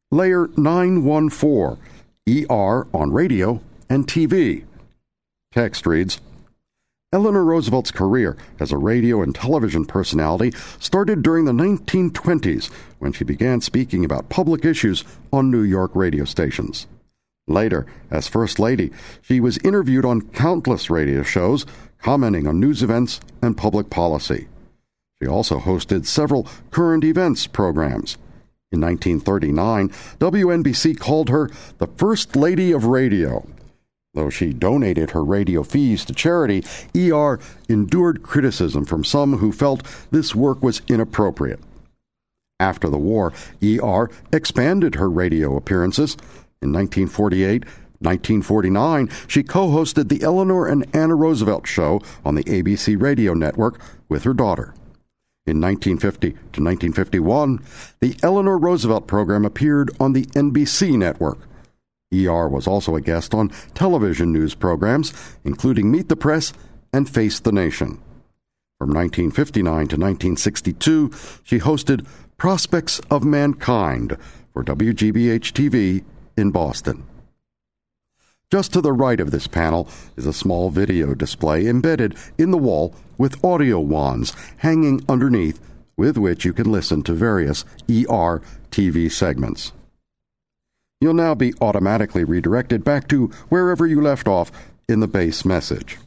Layer 914, ER on radio and TV. Text reads, Eleanor Roosevelt's career as a radio and television personality started during the 1920s when she began speaking about public issues on New York radio stations. Later, as First Lady, she was interviewed on countless radio shows, commenting on news events and public policy. She also hosted several current events programs. In 1939, WNBC called her the First Lady of Radio. Though she donated her radio fees to charity, ER endured criticism from some who felt this work was inappropriate. After the war, ER expanded her radio appearances. In 1948, 1949, she co-hosted the Eleanor and Anna Roosevelt Show on the ABC radio network with her daughter. In 1950 to 1951, the Eleanor Roosevelt program appeared on the NBC network. ER was also a guest on television news programs, including Meet the Press and Face the Nation. From 1959 to 1962, she hosted Prospects of Mankind for WGBH-TV in Boston. Just to the right of this panel is a small video display embedded in the wall with audio wands hanging underneath, with which you can listen to various ER TV segments. You'll now be automatically redirected back to wherever you left off in the base message.